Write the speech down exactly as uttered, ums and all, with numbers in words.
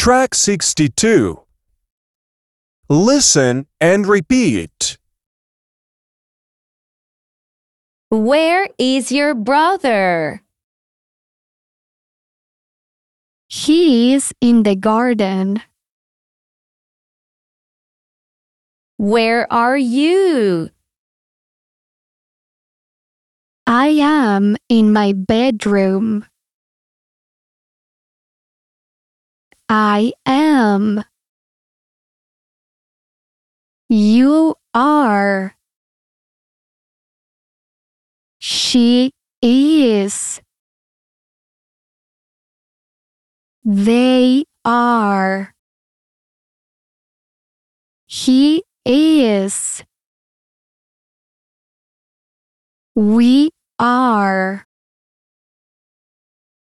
Track sixty-two. Listen and repeat. Where is your brother? He is in the garden. Where are you? I am in my bedroom. I am. You are. She is. They are. He is. We are.